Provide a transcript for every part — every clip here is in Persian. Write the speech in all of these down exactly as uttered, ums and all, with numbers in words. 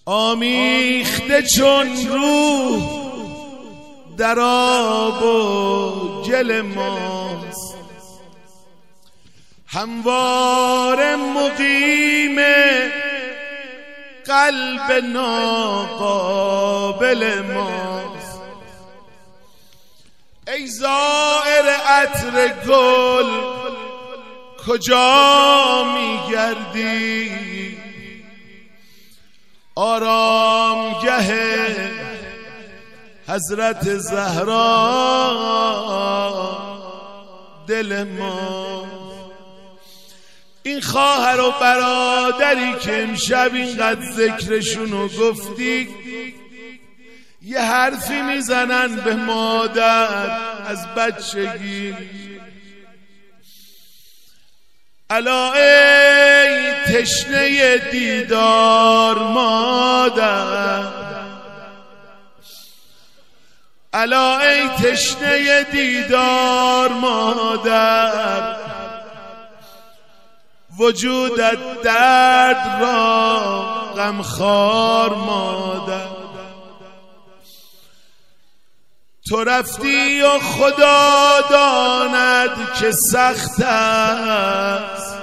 آمیخته چون روح در آب و گل ماست، همواره مقیم قلب ناقابل ماست. ای زائر عطر گل کجا میگردی؟ آرامگه حضرت زهرا دل ما. این خواهر و برادری که امشب اینقدر ذکرشونو گفتی یه حرفی میزنن به مادر از بچگی. الا ای تشنه دیدار مادر، الا ای تشنه دیدار مادر، وجودت درد را غمخوار مادر. تو رفتی و خدا داند که سخت است،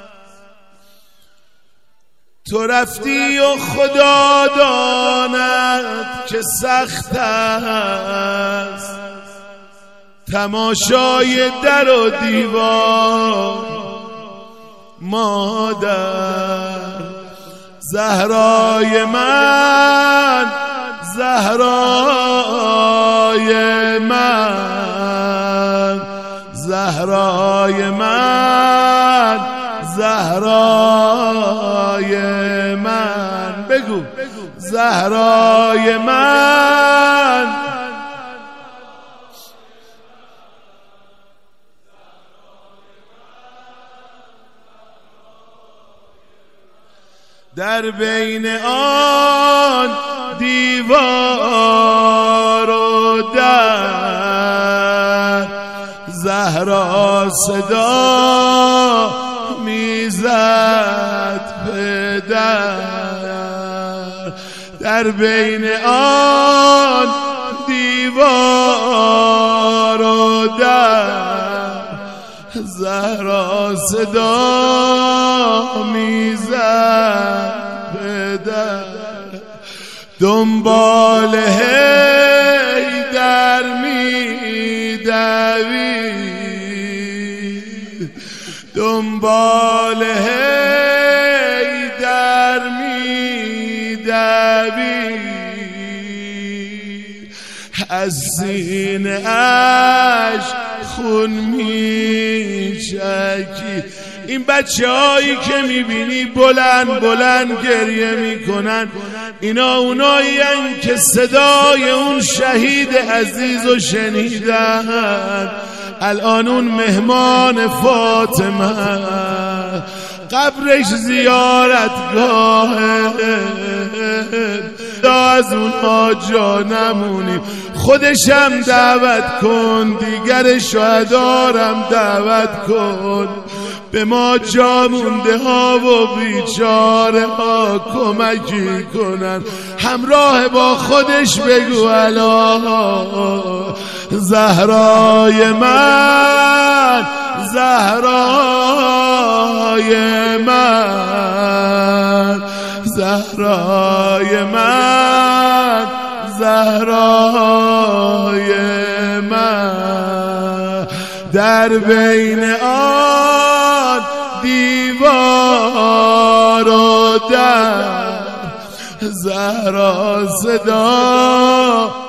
تو رفتی و خدا داند که سخت است. تماشای در و دیوار مادر، زهرای من، زهرای من، زهرای من، زهرای من. بگو زهرای من. در بین آن دیوار و در زهرا صدا میزد پدر. در بین آن دیوار و در زهرا صدا میزد پدر. دنبال حیدر میدوید، دنبال حیدر میدوید، از سینه اش خون میچکید. این بچه هایی که میبینی بلند بلند گریه میکنن، اینا اونایی هن که صدای اون شهید عزیز رو شنیدن. الان اون مهمان فاطمه قبرش زیارتگاهه، از اونها جا نمونیم. خودشم دعوت کن، دیگر شهدارم دعوت کن. به ما جا مونده ها و بیچاره ها کمکی کنن. همراه با خودش بگو الا زهرای من، زهرای من، زهرای من، زهرای من. در بین آن دیوار و در زهرا صدا